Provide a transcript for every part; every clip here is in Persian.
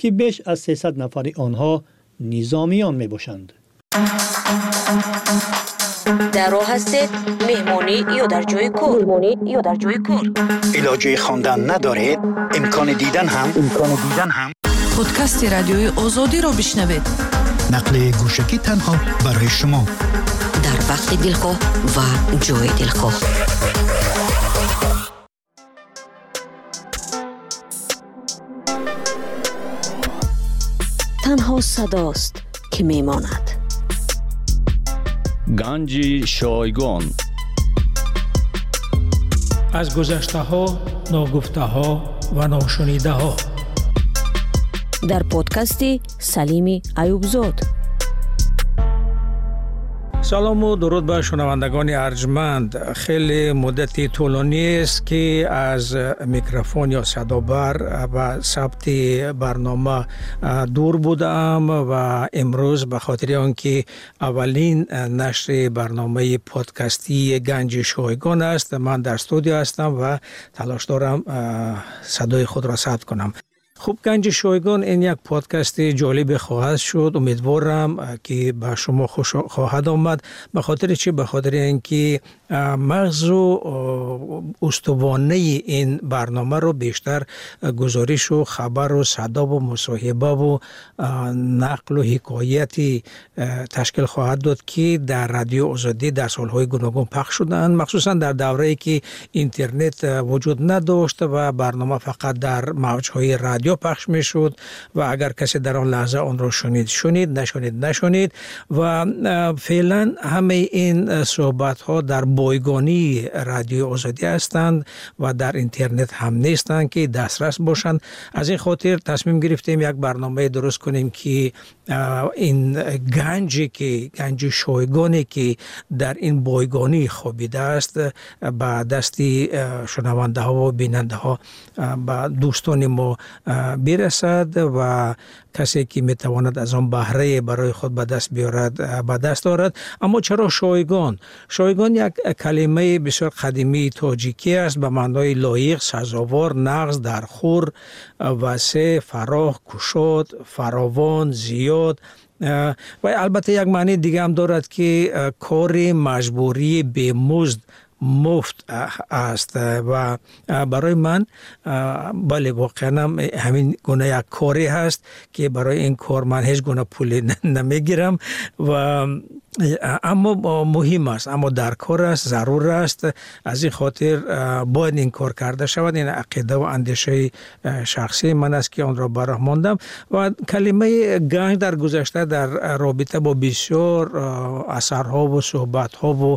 که بیش از 300 نفر آنها نظامیان می باشند. در راه هستید مهمانی یا در جای کار؟ علاجه خواندن ندارید؟ امکان دیدن هم پادکست رادیوی آزادی را بشنوید. نقل گوشکی تنها برای شما در وقت دلخواه و جای دلخواه. تنها صداست که میماند. گنج شایگان. از گذشته ها، ناگفته ها و ناشنیده ها. در پادکستی سلیمی ایوبزاد. سلام و درود به شنوندگان ارجمند. خیلی مدتی طولانی است که از میکروفون یا صدابر و ثبت برنامه دور بودم و امروز به خاطر آنکه اولین نشر برنامه پادکستی گنج شایگان است، من در استودیو هستم و تلاش دارم صدای خود را ثبت کنم. خوب، گنج شایگان این یک پادکست جالب خواهد شد. امیدوارم که به شما خوش خواهد آمد. به خاطر چی؟ به خاطر اینکه مغز و استوانه این برنامه رو بیشتر گزارش و خبر و صدا و مصاحبه و نقل و حکایتی تشکیل خواهد داد که در رادیو آزادی در سالهای گوناگون پخش شدند، مخصوصا در دوره‌ای که اینترنت وجود نداشت و برنامه فقط در موج‌های رادیو پخش میشد و اگر کسی در آن لحظه آن را شنید، نشنید و فعلا همه این صحبت ها در بایگانی رادیو آزادی هستند و در اینترنت هم نیستند که دسترس باشند. از این خاطر تصمیم گرفتیم یک برنامه درست کنیم که این گنج شایگانی که در این بایگانی خوابیده است به دستی شنونده ها و بیننده ها به دوستان ما برسد و کسی که میتواند از آن بهره برای خود به دست دارد. اما چرا شایگان؟ شایگان یک کلمه بسیار قدیمی تاجیکی است به معنای لایق، سزاوار، نغز، درخور، وسع، فراخ، گشاد، فراوان، زیاد و البته یک معنی دیگه هم دارد که کار مجبوری به مزد مفت است و برای من بله واقعا همین گونه یک کاری هست که برای این کار من هیچ گونه پول نمیگیرم و اما مهم است، اما در کار است، ضرور است. از این خاطر باید این کار کرده شود. این عقیده و اندیشه شخصی من است که آن را برماندم و کلمه گنج در گذشته در رابطه با بسیار اثرها و صحبتها و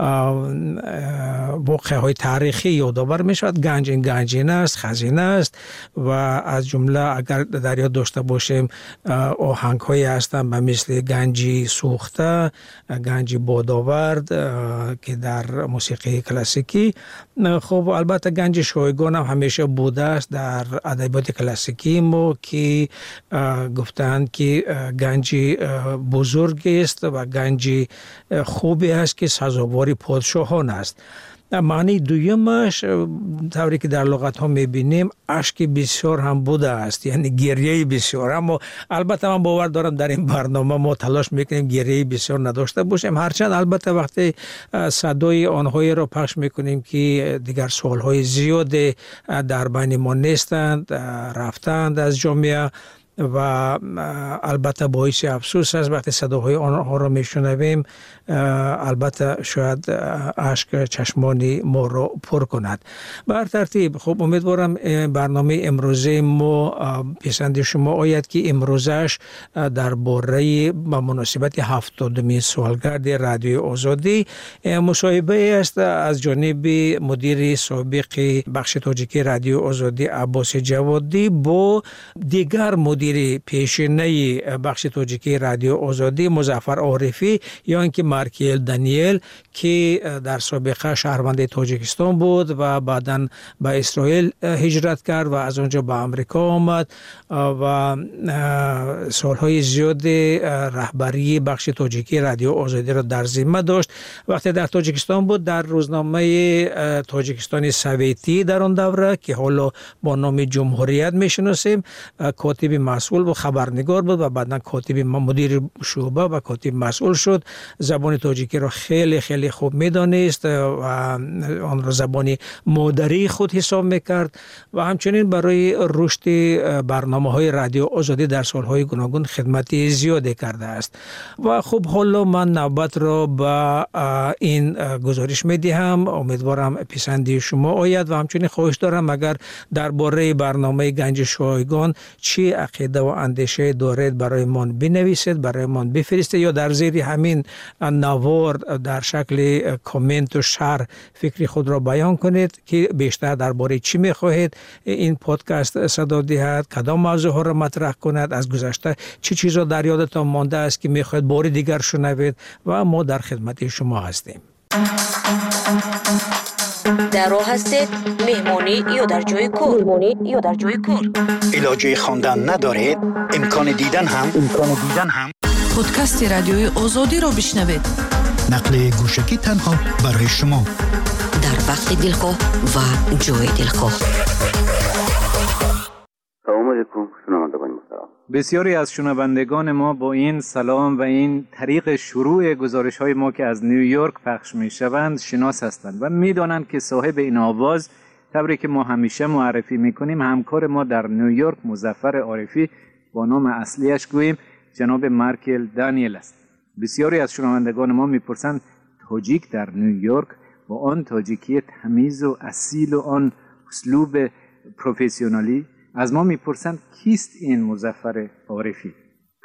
واقعه های تاریخی یادآور می شود. گنجینه است، خزینه است و از جمله اگر در یاد داشته باشیم آهنگ هایی هستند به مثل گنجی سوخته، گنج بادآورد که در موسیقی کلاسیکی. خب البته گنج شایگان هم همیشه بوده است در ادبیات کلاسیکی ما که گفتند که گنج بزرگی است و گنج خوبی است که سزاوار پادشاهان است. معنی دویمش طوری که در لغت ها میبینیم اشک بسیار هم بوده است، یعنی گریه بسیار. اما البته من باور دارم در این برنامه ما تلاش میکنیم گریه بسیار نداشته باشیم، هرچند البته وقتی صدای آنهایی را پخش میکنیم که دیگر سالهای زیاد در بین ما نیستند، رفتند از جامعه و البته باعث افسوس است وقتی صداهای آنها را میشنویم. البته شاید اشک چشمان ما را پر کند. به هر ترتیب خب امیدوارم برنامه امروزه ما پسند شما آید که امروزش درباره به مناسبت 70مین سالگرد رادیو آزادی مصاحبه است از جانب مدیر سابق بخش تاجیکی رادیو آزادی عباس جوادی با دیگر مدیر پیشینه بخش تاجیکی رادیو آزادی مظفر عارفی یا اینکه مارکیل دانیل که در سابقه شهروند تاجیکستان بود و بعداً به اسرائیل هجرت کرد و از اونجا به آمریکا آمد و سالهای زیاد رهبری بخش تاجیکی رادیو آزادی را در ذمه داشت. وقتی در تاجیکستان بود در روزنامه تاجیکستان سویتی در آن دوره که حالا با نام جمهوریت میشناسیم کاتب مسئول و خبرنگار بود و بعداً کاتب مدیر شعبه و کاتب مسئول شد. زبان تاجیکی را خیلی خیلی خوب میدانست و آن را زبان مادری خود حساب میکرد و همچنین برای رشد برنامه‌های رادیو آزادی در سالهای گوناگون خدمت زیادی کرده است. و خب حالا من نوبت را به این گزارش میدهم. امیدوارم پسندی شما آید و همچنین خواهش دارم اگر درباره برنامه گنج شایگان چی عقیده و اندیشه دارید برای من بنویسید، برای من بفرستید یا در زیر همین نوار در شکل کامنت و شرح فکری خود را بیان کنید که بیشتر درباره چی میخواهید این پادکست صدا دهد، کدام موضوع ها را مطرح کند، از گذشته چه چیزا در یادتان مانده است که میخواهید بار دیگر شنوید و ما در خدمت شما هستیم. در راه هستید مهمانی یا در جای کار علاجه خواندن ندارید امکان دیدن هم پادکست رادیوی آزادی را بشنوید. نقل گوشکی تنها برای شما در وقت دلخواه و جای دلخواه. سلام علیکم شنوندگان محترم. بسیاری از شنوندگان ما با این سلام و این طریق شروع گزارش‌های ما که از نیویورک پخش می‌شوند شناس هستند و می‌دانند که صاحب این آواز طوری که ما همیشه معرفی می‌کنیم همکار ما در نیویورک مظفر عارفی با نام اصلیش گوییم جناب مارکل دانیل است. بسیاری از شنوندگان ما می‌پرسند تاجیک در نیویورک با آن تاجیکی تمیز و اصیل و آن اسلوب پروفسیونالی از ما میپرسند کیست این مظفر عارفی؟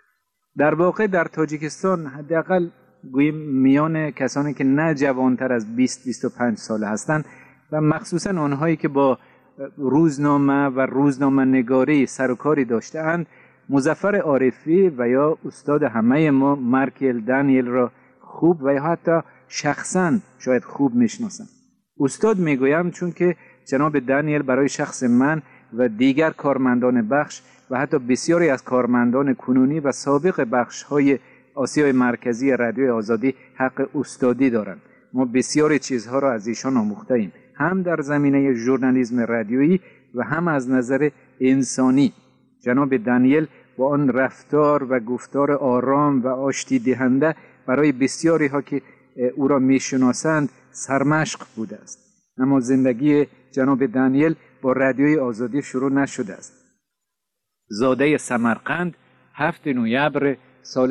در واقع در تاجیکستان حداقل گوییم میان کسانی که نه جوانتر از 20-25 ساله هستند و مخصوصا آنهایی که با روزنامه و روزنامه نگاری سر و کاری داشته‌اند مظفر عارفی و یا استاد همه ما مارکل دانیل را خوب و یا حتی شخصا شاید خوب میشناسند. استاد میگویم چون که جناب دانیل برای شخص من و دیگر کارمندان بخش و حتی بسیاری از کارمندان کنونی و سابق بخش‌های آسیای مرکزی رادیوی آزادی حق استادی دارند. ما بسیاری چیزها را از ایشان آموخته‌ایم، هم در زمینه ژورنالیسم رادیویی و هم از نظر انسانی. جناب دانیل با آن رفتار و گفتار آرام و آشتی دهنده برای بسیاری ها که او را میشناسند سرمشق بوده است. اما زندگی جناب دانیل با رادیوی آزادی شروع نشده است. زاده سمرقند 7 نوامبر سال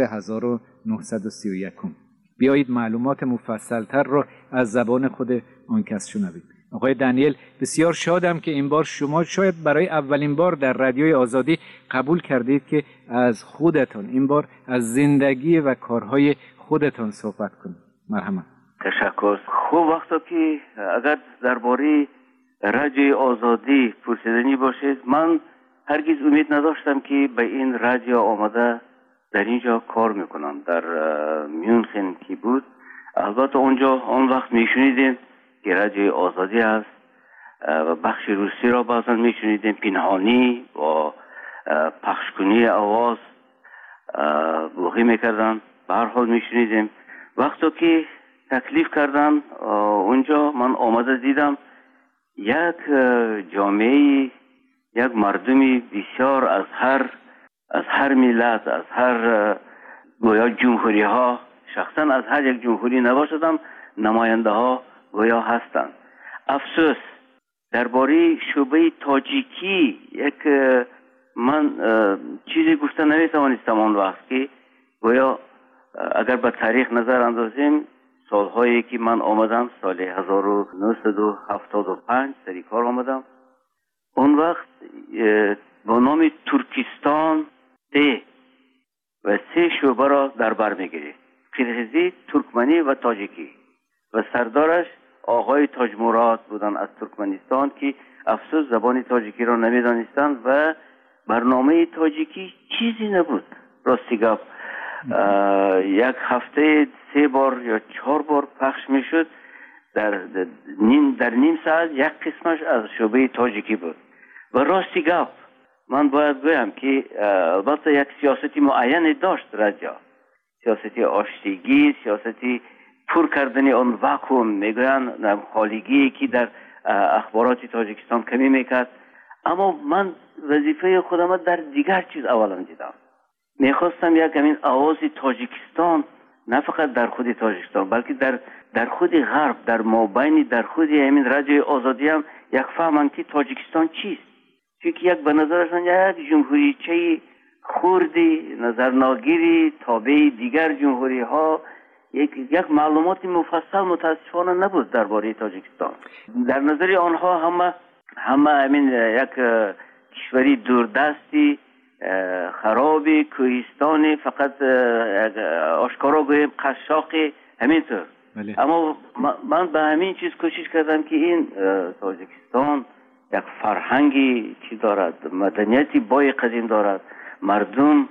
1931. بیایید معلومات مفصلتر را از زبان خود آن کس شنوید. آقای دانیل، بسیار شادم که این بار شما شاید برای اولین بار در رادیوی آزادی قبول کردید که از خودتان این بار از زندگی و کارهای خودتان صحبت کنید. مرحبا. تشکر. خوب وقتا که اگر درباره رادیوی آزادی پرسیدنی باشید، من هرگز امید نداشتم که به این رادیو آمده در اینجا کار میکنم. در میونخن که بود، البته اونجا آن وقت میشنیدیم که رادیوی آزادی است و بخش روسی را بعضا میشنیدیم پنهانی و پخشکنی آواز بوخی میکردن. به هر حال میشنیدیم. وقتی که تکلیف کردن اونجا من آمده دیدم یک جامعه، یک مردمی بسیار از هر ملت، از هر گویا جمهوری ها، شخصا از هر یک جمهوری نباشدم، نماینده ها گویا هستند. افسوس درباره شعبه تاجیکی یک من چیزی گفته نمیتوانستم آن وقت که گویا اگر به تاریخ نظر اندازیم سالهایی که من آمدم سال 1975 سری کار آمدم، اون وقت با نام ترکستان و 3 شعبه را در بر میگیرید: قرغیزی، ترکمنی و تاجیکی و سردارش آقای تاج مراد بودن از ترکمنستان که افسوس زبان تاجیکی را نمیدانستند و برنامه تاجیکی چیزی نبود. راستی گپ یک هفته 3 بار یا 4 بار پخش میشد. در نیم ساعت یک قسمش از شعبه تاجیکی بود. و راستی گپ من باید بگویم که البته یک سیاستی معین داشت رادیو، سیاستی آشتیگی، سیاستی پر کردن آن واکوم، میگوین خالیگی که در اخبارات تاجیکستان کمی میکرد. اما من وظیفه خودم در دیگر چیز اولا دیدم. میخواستم یک همین آواز تاجیکستان نه فقط در خود تاجیکستان بلکه در خود غرب، در مابین در خود همین رادیوی آزادی هم یک فهمن که تاجیکستان چیست. چون یک به نظرشان یک جمهوریچه خوردی نظرناگیری تابع دیگر جمهوری ها، یک معلومات مفصل متاسفانه نبود درباره تاجیکستان. در نظر آنها همه همین یک کشوری دوردستی خرابی کوهستانی، فقط آشکارا گویم قشاقی همینطور. اما من به همین چیز کوشش کردم که این تاجیکستان یک فرهنگی چی دارد، مدنیتی بای قدیم دارد، مردم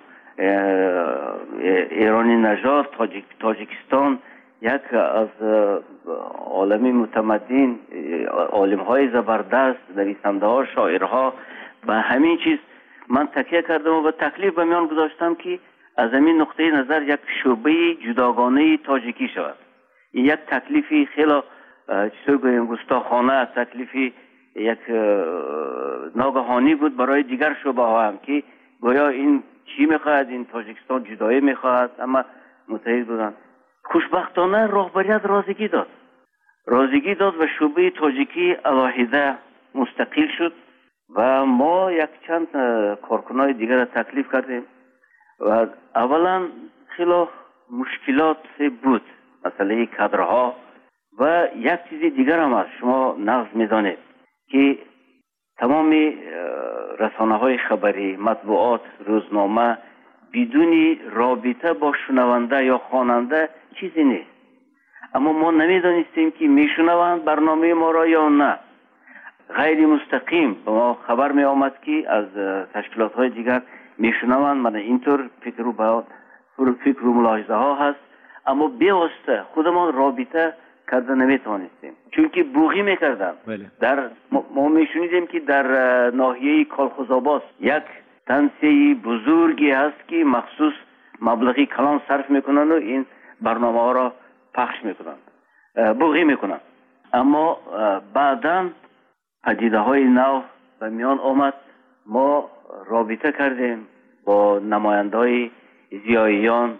ایرانی نژاد تاجیکستان یک از عالمی متمدن، عالم های زبردست، نویسنده ها، شاعرها، و همین چیز من تکیه کردم و تکلیف به میان گذاشتم که از همین نقطه نظر یک شعبه جداگانه تاجیکی شود. این یک تکلیفی خیلی چطور گویم گستاخانه، تکلیفی یک ناگهانی بود برای دیگر شعبه ها هم که گویا این چی میخواهد، این تاجیکستان جدایی میخواهد، اما متحد بودن. خوشبختانه رهبریت رازیگی داد و شعبه تاجیکی علاهیده مستقل شد و ما یک چند کارکنای دیگر تکلیف کردیم و اولا خیلی مشکلات بود، مسئله کادرها و یک چیز دیگر هم هست. شما نقض میدانید که تمام رسانه های خبری، مطبوعات، روزنامه بدون رابطه با شنونده یا خواننده چیزی نیست. اما ما نمیدانستیم که میشنوند برنامه ما را یا نه. غیر مستقیم به ما خبر می آمد که از تشکیلات های دیگر میشنوند. من اینطور فکر و ملاحظه ها هست، اما بیواسطه خودمان رابطه کرده نمیتوانستیم، چون که بوغی میکردن. در ما میشنیدیم که در ناحیه کالخوزآباد یک تنسیه بزرگی هست که مخصوص مبلغی کلان صرف میکنن و این برنامه ها را پخش میکنن، بوغی میکنن. اما بعداً پدیده های نو به میان آمد. ما رابطه کردیم با نماینده های زیاییان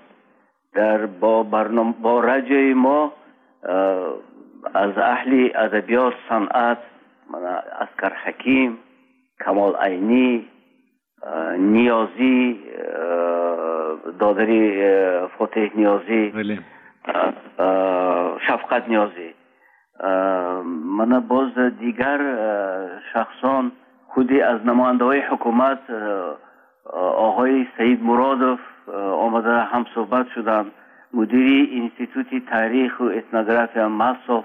با رادیوی ما، از اهل ادبیات، صنعت، اسکر حکیم، کمال عینی، نیازی، دادری فتح نیازی، شفقت نیازی، من باز دیگر شخصان خودی از نماینده های حکومت، آقای سید مرادوف آمده هم صحبت شدن، مدیری انستیتوت تاریخ و اتنوگرافی مصرف،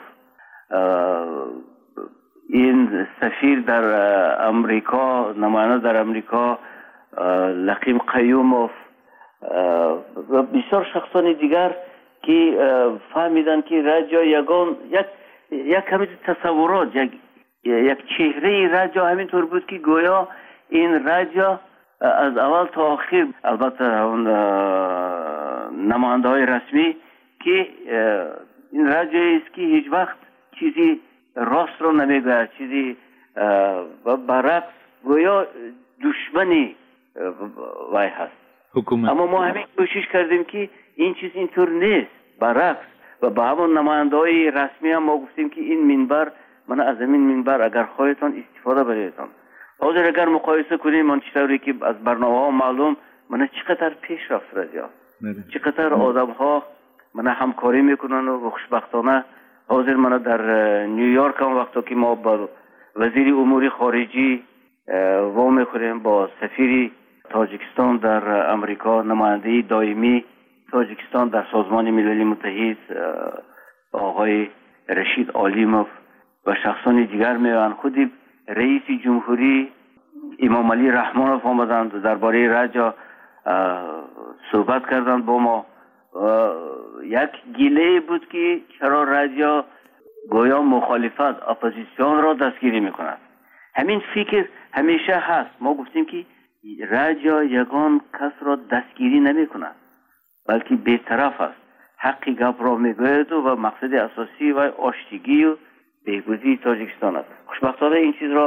این سفیر در امریکا، نماینده در امریکا لقیم قیوموف و بسیار شخصان دیگر که فهمیدن که رادیو یک همین تصورات، یک چهره رادیو همینطور بود که گویا این رادیو از اول تا آخر، البته اون نماینده های رسمی، که این رادیویی است که هیچ وقت چیزی راست رو نمیگه، چیزی و برعکس گویا دشمنی وای هست حکومت. اما ما همین کوشش کردیم که این چیز اینطور نیست، برعکس. و با همون نماینده های رسمی هم ما گفتیم که این منبر، من از این منبر اگر خواهیتان استفاده بریدتان. حاضر اگر مقایسه کنیم من چطوری که از برنامه ها معلوم من چقدر پیش رفت رادیو، چقدر آدم ها من همکاری میکنن و خوشبختانه حاضر من در نیویورک هم وقتی که ما با وزیر امور خارجی وا میخوریم، با سفیر تاجیکستان در امریکا، نماینده دائمی تاجیکستان در سازمان ملل متحد آقای رشید عالیموف و شخصان دیگر میان، خودی رئیس جمهوری امام علی رحمانوف آمدند درباره رادیو صحبت کردند با ما. یک گیله بود که چرا رادیو گویا مخالفت، اپوزیسیون را دستگیری میکند. همین فکر همیشه هست. ما گفتیم که رادیو یگان کس را دستگیری نمیکند، بلکه بی‌طرف است، حقی گپ را میگوید و مقصد اساسی و آشتگی و بهبودی تاجیکستان است. خوشبختانه این چیز را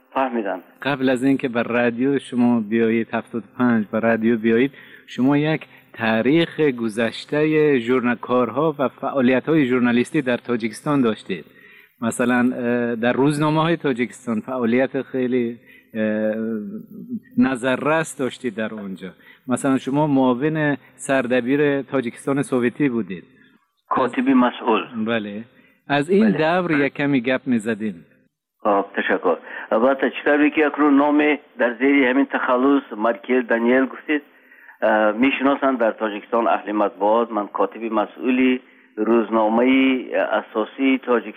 فهمیدن. قبل از اینکه بر رادیو شما بیایید 75 بر رادیو بیایید، شما یک تاریخ گذشته کارها و فعالیت‌های ژورنالیستی در تاجیکستان داشتید. مثلا در روزنامه‌های تاجیکستان فعالیت خیلی نظررس داشتید در اونجا. مثلا شما معاون سردبیر تاجیکستان سوویتی بودید، کاتبی مسئول. بله، از این دور یک کمی گپ می‌زدیم. تشکر. البته چطوری که اکنون نام در زیر همین تخلص مارکل دانیل گفتید میشناسند در تاجیکستان اهل مطبوعات. من کاتبی مسئولی روزنامه اساسی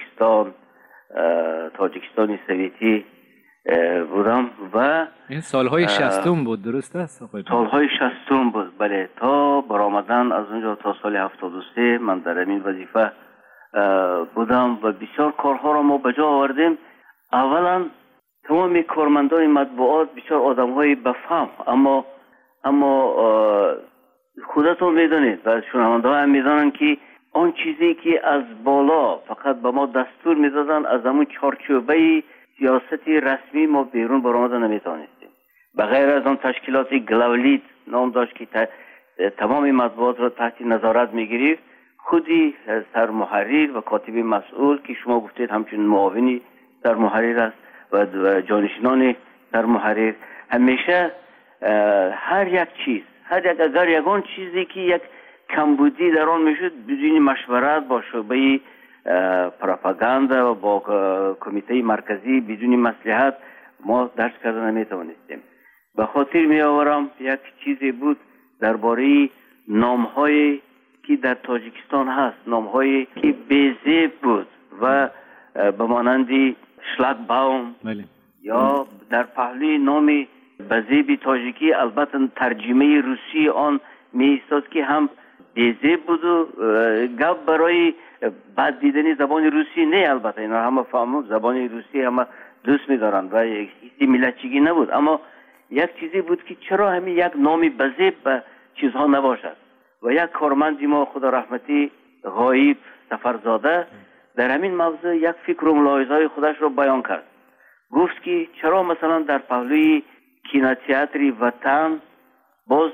تاجیکستانی سوویتی بودم و این سالهای 60 بود، درست است؟ سالهای 60 بود، بله. تا برآمدن از اونجا تا سال 73 من در این وظیفه بودم و بسیار کارها را ما به جا آوردیم. اولا تمام کارمندان مطبوعات بسیار آدم‌های بفهم، اما خودتون میدونید و شنونده‌ها هم میدونن که آن چیزی که از بالا فقط به ما دستور میدادن، از همون چارچوبه سیاستی رسمی ما بیرون برآمدن نمیتونستیم. بغیر از آن تشکیلات گلاولیت نام داشت که تمام مطبوعات را تحت نظارت میگرفت، خودی سرمحرر و کاتب مسئول که شما گفتید همچنین معاونی سرمحرر است و جانشینان سرمحرر همیشه هر یک چیز، اگر یگان چیزی که یک کمبودی در آن میشد بدون مشورت با شعبه پروپاگاندا و با کمیته مرکزی بدون مصلحت ما درس کردن نمیتوانستیم. به خاطر می آورم یک چیزی بود درباره نام‌هایی که در تاجیکستان هست، نام‌هایی که بی‌زیب بود و به مانند شلاگباوم یا در پهلوی نام بزیب تاجیکی البته ترجمه روسی آن می ایستاد که هم بی‌زیب بود و گپ برای بعد دیدن زبان روسی نه. البته اینا همه فهمون زبان روسی همه دوست می‌دارند و هیچ ملتچگی نبود، اما یک چیزی بود که چرا همین یک نامی بزیب به چیزها نباشد. و یک کارمندی ما خدا رحمتی غایب سفرزاده در همین موضوع یک فکر و ملاحظه‌های خودش را بیان کرد. گفت که چرا مثلا در پهلوی کینوتئاتر وطن باز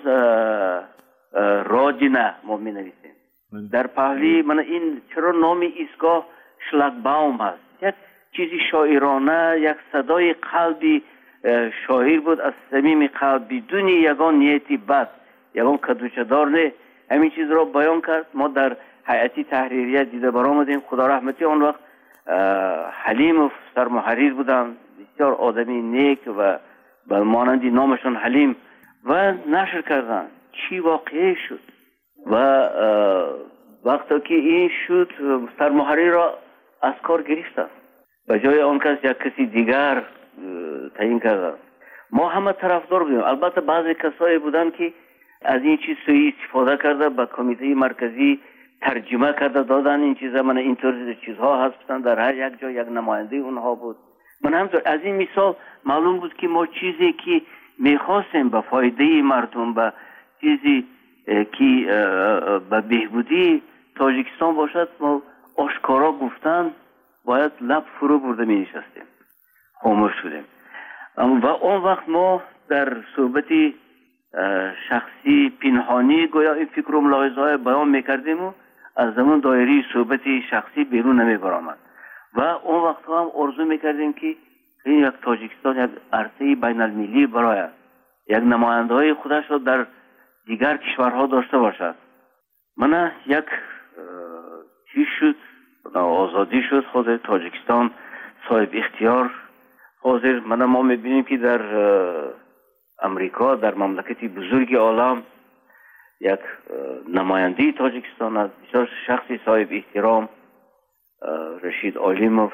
راجنه ما می نویسیم، در پهلوی من این چرا نام ایستگاه شلاگباوم هست. یک چیزی شاعرانه، یک صدای قلبی شاعر بود از صمیم قلب بدون یگان نیتی بد، یگان کدوچدار نه. همین چیز را بیان کرد. ما در هیئتی تحریریه دیده برآمدیم. خدا رحمتی آن وقت حلیم و سرمحرر بودن، بسیار آدمی نیک و به مانندی نامشون حلیم و نشر کردن. چی واقعی شد و وقتی که این شد سرمحرر را از کار گرفتن، به جای آن کس یک کسی دیگر تعیین کردن. ما همه طرفدار بودیم. البته بعضی کسایی بودن که از این چیز سوی استفاده کرده به کمیته مرکزی ترجمه کرده دادن این چیزا. من اینطور چیزها هستن در هر یک جا یک نماینده اونها بود. من همطور از این مثال معلوم بود که ما چیزی که میخواستیم به فایده مردم، به چیزی که به بهبودی تاجیکستان باشد، ما آشکارا گفتن باید لب فرو برده می نشستیم، خاموش شدیم. و اون وقت ما در صحبت شخصی پنهانی گویا این فکر و ملاحظه های بیان میکردیم و از زمان دایره صحبت شخصی بیرون نمی برآمد. و اون وقت هم آرزو میکردیم که این یک تاجیکستان یک عرصه بین المللی برای یک نماینده های خودش را در دیگر کشورها داشته باشد. من یک چیز شد، آزادی شد، خود تاجیکستان صاحب اختیار حاضر. ما میبینیم که در امریکا، در مملکتی بزرگ عالم، یک نماینده تاجیکستان از بسیار شخصی صاحب احترام رشید عالیموف.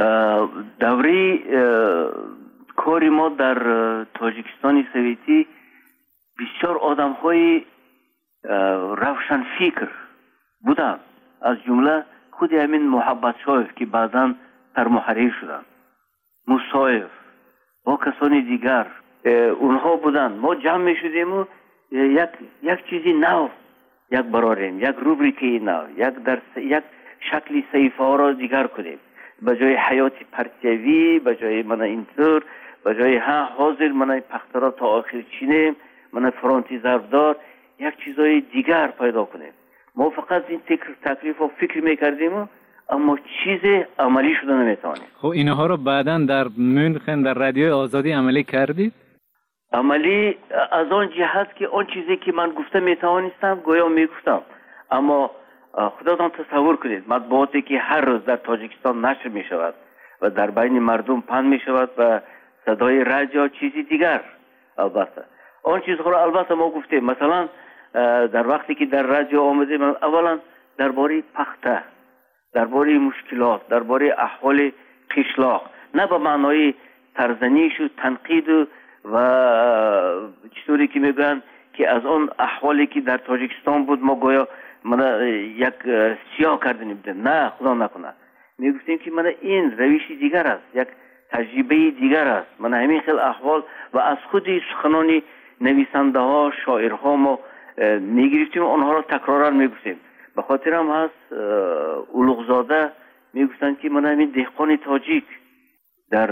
دوره کاری ما در تاجیکستان سوویتی بسیار آدم های روشن فکر بودن، از جمله خود همین محبت شایف که بعداً سرمحرر شدن، موسایف با کسانی دیگر اونها بودن. ما جمع می شدیم و یک چیزی نو یک براریم، یک روبریکی نو، یک شکلی صحیفه ها را دیگر کنیم. به جای حیات پرتیوی، به جای من اینطور به جای ها حاضر من پخترا تا آخر چینیم، من فرانتی ضربدار، یک چیزای دیگر پیدا کنیم. ما فقط این تکلیف و فکر میکردیم اما چیز عملی شده نمیتوانیم. خب اینها رو بعداً در مونخن در رادیوی آزادی عملی کردید؟ عملی از آن جهت که آن چیزی که من گفته میتوانستم گویا میگفتم، اما خودتان تصور کنید مطبوعاتی که هر روز در تاجیکستان نشر میشود و در بین مردم پخش میشود و صدای رادیو چیزی دیگر، البته آن چیزها رو البته ما گفتیم. مثلا در وقتی که در رادیو آمدیم اولا درباره پخته، درباره مشکلات، درباره احوال قشلاق، نه به معنای ترزنیش و تنقید و چطوری که میگن که از آن احوالی که در تاجیکستان بود ما گویا من یک سیاه کردنی بودیم، نه خدا نکنه. میگفتیم که من این روشی دیگر است، یک تجربه دیگر است. من همین خیلی احوال و از خودی سخنانی نویسنده ها شاعرها ما میگرفتیم، آنها را تکرارا میگفتیم. به خاطر هم هست اولوغزاده میگفتن که من همین دهقان تاجیک در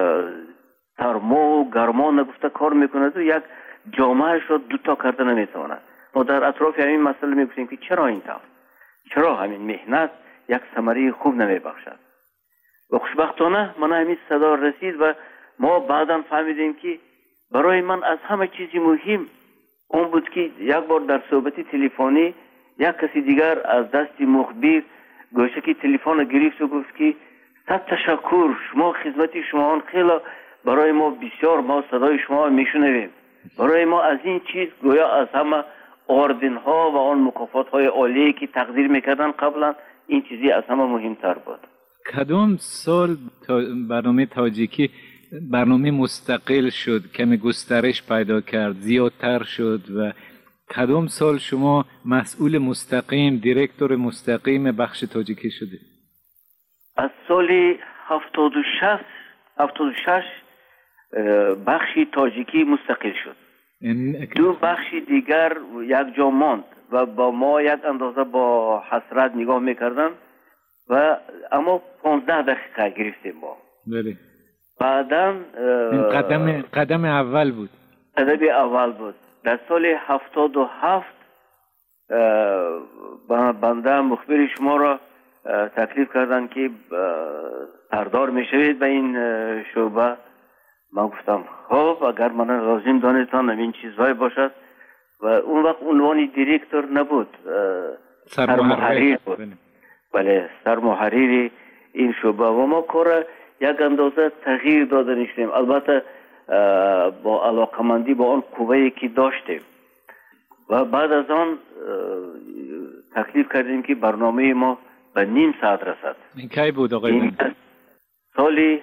سرما و گرما نگفته کار میکند و یک جامعهش را دوتا کرده نمیتواند. ما در اطراف همین مسئله میگفتیم که چرا این طور، چرا همین مهنت یک ثمره خوب نمیبخشد. و خوشبختانه من همین صدا رسید و ما بعدا فهمیدیم که برای من از همه چیزی مهم اون بود که یک بار در صحبت تلفنی یک کسی دیگر از دست مخبر گوشکی تلفن گرفت و گفت که صد تشکر، شما خدمت شما خیلی برای ما بسیار، ما صدای شما میشنویم. برای ما از این چیز گویا از همه آردن ها و آن مکافات های عالی که تقدیر میکردن قبلا این چیزی از همه مهمتر بود. کدام سال برنامه تاجیکی برنامه مستقل شد، کمی گسترش پیدا کرد، زیادتر شد و کدام سال شما مسئول مستقیم، دیرکتور مستقیم بخش تاجیکی شده؟ از سال 76 بخشی تاجیکی مستقل شد. دو بخشی دیگر یک جا ماند و با ما یک اندازه با حسرت نگاه میکردن و اما 15 دقیقه گرفتیم با. بله. بعداً قدم اول بود. قدم اول بود. در سال 77 بنده مخبر شما را تکلیف کردن که سردار میشوید به این شعبه. من گفتم خب اگر من لازم دانستان این چیزهای باشد و اون وقت عنوان دیرکتور نبود، سرمحریر بود. بله، سرمحریر این شعبه و ما کار یک اندازه تغییر داده نشدیم، البته با علاقمندی با آن قوه‌ای که داشتیم و بعد از آن تکلیف کردیم که برنامه ما به نیم ساعت رسد. این کی بود آقای بنده؟ سال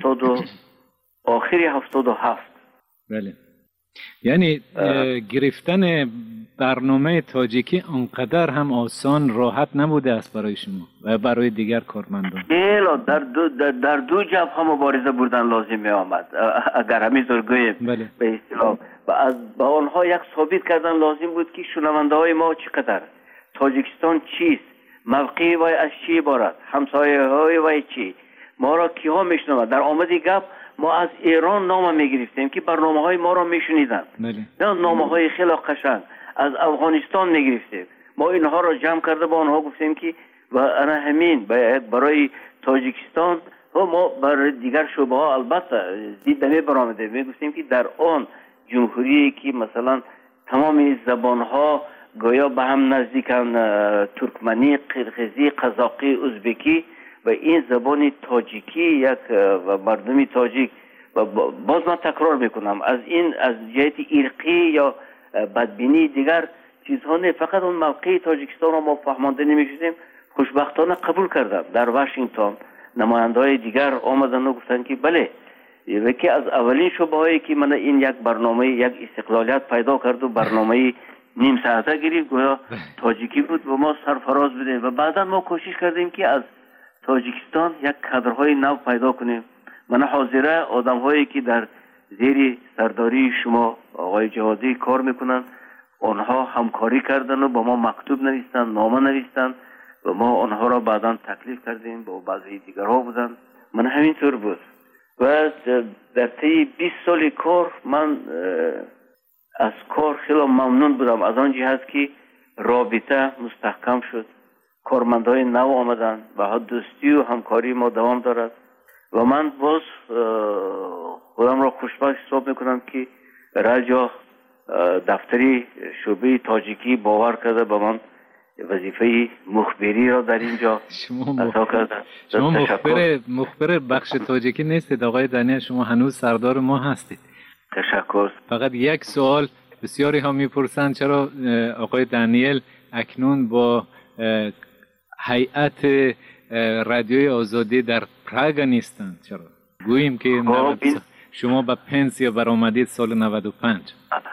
آخری 77. بله. یعنی گرفتن برنامه تاجیکی انقدر هم آسان راحت نبوده است برای شما و برای دیگر کارمندان. در دو جبهه مبارزه بردن لازم می آمد اگر همینطور گوییم. بله. به اصطلاح و با آنها یک ثابت کردن لازم بود که شنونده های ما چقدر، تاجیکستان چیست، موقعی وای از چی عبارت، همسایه های وای چی، ما را کیها میشنوند. در آمدی گپ ما از ایران نام میگرفتیم که برنامه های ما را میشنیدن، نه نامه های خیلی قشنگ. از افغانستان میگرفتیم، ما اینها را جمع کرده با آنها گفتیم که و انا همین برای تاجیکستان و ما برای دیگر شعبه ها البته دید نمی برآمده. میگفتیم که در آن جمهوری که مثلا تمام زبان ها گویا به هم نزدیکن، ترکمنی، قرقیزی، قزاقی، ازبکی و این زبان تاجیکی یک و مردمی تاجیک و باز من تکرار میکنم از این از جهت ارقی یا بدبینی دیگر چیزها نه، فقط اون موقع تاجیکستان رو ما فهمانده نمیشدیم. خوشبختانه قبول کردم. در واشنگتن نماینده‌های دیگر آمدن و گفتن که بله، یکی از اولین شعبه هایی که من این یک برنامه یک استقلالیت پیدا کرد و برنامه نیم ساعته گرفت گویا تاجیکی بود و ما سرفراز بودیم و بعدا ما کوشش کردیم که از تاجیکستان یک کادرهای نو پیدا کنیم. من حاضره آدم هایی که در زیر سرداری شما آقای جهادی کار میکنن، آنها همکاری کردن و با ما مکتوب نوشتن، نامه نوشتن و ما آنها را بعدا تکلیف کردیم. با بعضی دیگرها بودن، من همینطور بود و در طی 20 سال کار من از کار خیلی ممنون بودم، از آن جهت که رابطه مستحکم شد، کارمندای نو آمدن و دوستی و همکاری ما دوام دارد و من باز خودم را خوشبخت حساب میکنم که رادیو دفتری شعبه تاجیکی باور کرده به من وظیفه مخبری را در اینجا ادا کرده. شما مخبر بخش تاجیکی نیستید آقای دانیل، شما هنوز سردار ما هستید. تشکر. فقط یک سوال بسیاری ها میپرسند چرا آقای دانیل اکنون با هیئت رادیوی آزادی در پراگ نیستند؟ چرا گوییم که شما به پنسیا برآمدید سال 95.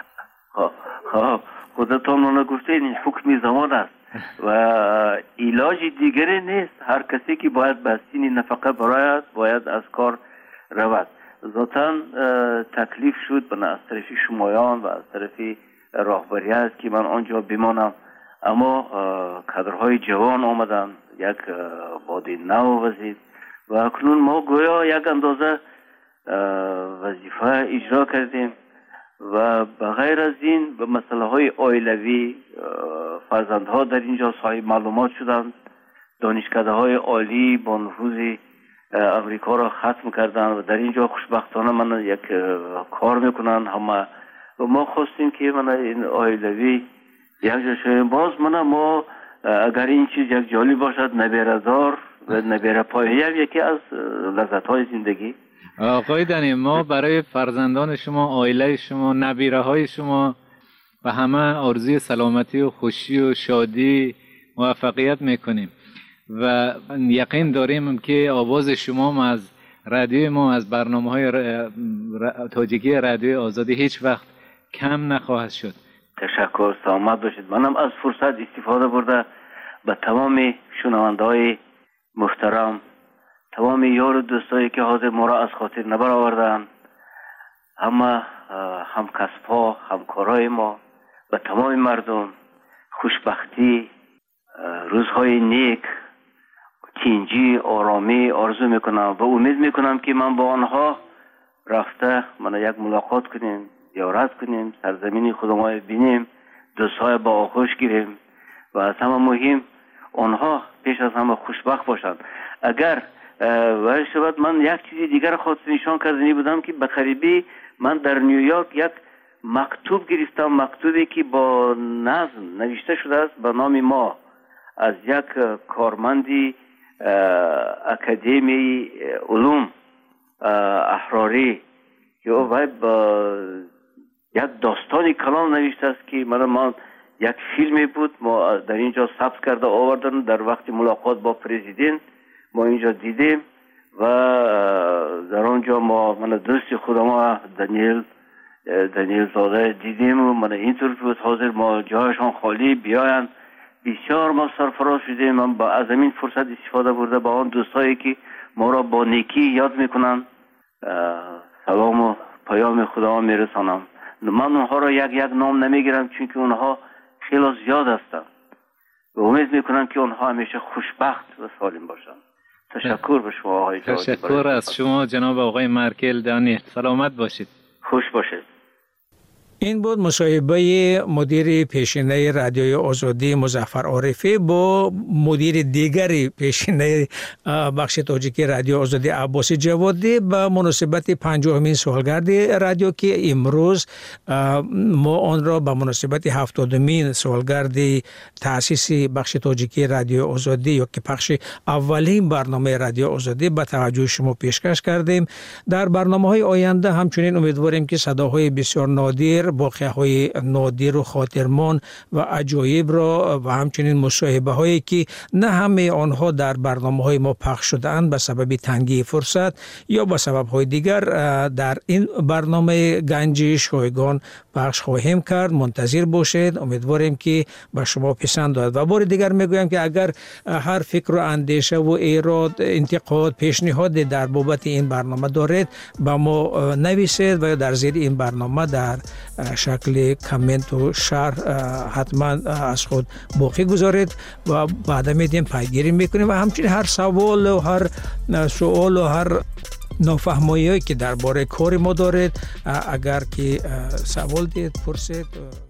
خودتان اون گفته این حکم زمان است و علاج دیگری نیست. هر کسی که باید به سین نفقه برآید باید از کار رود. ذاتاً تکلیف شد از طرف شمایان و از طرف راهبریت که من آنجا بمانم، اما کادرهای جوان آمدن، یک باد نو وزید و اکنون ما گویا یک اندازه وظیفه اجرا کردیم و بغیر از این به مسئله های عائلوی فرزندها در اینجا صاحب معلومات شدند، دانشکده های عالی با نفوذ امریکا را ختم کردن و در اینجا خوشبختانه من یک کار میکنن همه و ما خواستیم که من این عائلوی یک جا شویم. باز ما اگر این چیز یک جالب باشد نبیردار و نبیره پایه یکی از لذت های زندگی. آقای دنی، ما برای فرزندان شما، عائله شما، نبیره های شما و همه آرزوی سلامتی و خوشی و شادی موفقیت میکنیم و یقین داریم که آواز شما از رادیوی ما، از برنامه‌های تاجیکی رادیوی آزادی هیچ وقت کم نخواهد شد. تشکر، سلامت باشید. منم از فرصت استفاده برده به تمام شنونده‌های محترم، تمام یار و دوستایی که حاضر ما را از خاطر نبرآوردن، همه همکسب‌ها، همکارای ما، به تمام مردم خوشبختی، روزهای نیک، تینجی، آرامی آرزو میکنم و امید میکنم که من با آنها رفته من یک ملاقات کنیم، زیارت کنیم، سرزمین خودمان بینیم، دوستای با آغوش گیریم و از همه مهم آنها پیش از همه خوشبخت باشند. اگر و شاید من یک چیزی دیگر خواست نشان کردنی بودم که به قریبی من در نیویورک یک مکتوب گرفتم، مکتوبی که با نظم نوشته شده است به نام ما از یک کارمندی اکادمی علوم احراری که او با یک داستانی کلام نوشته است که من یک فیلمی بود ما در اینجا ثبت کرده آوردن. در وقت ملاقات با پرزیدنت ما اینجا دیدیم و در آنجا من دوست خودم دانیل زاده دیدیم و من اینطور بود حاضر ما جایشان خالی بیاین. بسیار ما سرفراز شدیم. من با از همین فرصت استفاده برده با آن دوستایی که ما را با نیکی یاد میکنن سلام و پیام خدا میرسانم. من اونها را یک نام نمیگیرم چون که اونها خیلی زیاد هستند و امید میکنم که اونها همیشه خوشبخت و سالم باشند. تشکر به شما آقای جوادی. تشکر از شما جناب آقای مارکل دانیل. سلامت باشید. خوش باشید. این بود مصاحبه مدیر پیشینه رادیوی آزادی مظفر عارفی با مدیر دیگری پیشینه بخش تاجیکی رادیو آزادی عباس جوادی به مناسبت 50مین سالگرد رادیو که امروز ما آن را به مناسبت 70مین سالگرد تأسیس بخش تاجیکی رادیو آزادی یا که پخش اولین برنامه رادیو آزادی به توجه شما پیشکش کردیم. در برنامه‌های آینده همچنین امیدواریم که صداهای بسیار نادر، واقعه‌های نادر و خاطرمان و عجایب را و همچنین مصاحبه هایی که نه همه آنها در برنامه‌های ما پخش شده‌اند به سبب تنگی فرصت یا به سبب‌های دیگر در این برنامه گنج شایگان پخش خواهیم کرد. منتظر باشید. امیدواریم که به شما پسند آید و بار دیگر میگویم که اگر هر فکر و اندیشه و ایراد، انتقاد، پیشنهاد در بابت این برنامه دارید به ما نویسید و در زیر این برنامه در شکل کامنت و شرح حتما از خود باقی گذارید و بعدا میدیم پیگیری میکنیم و همچنین هر سوال و هر سوال و هر نافهمایی که درباره کار ما دارید، اگر که سوال دید پرسید.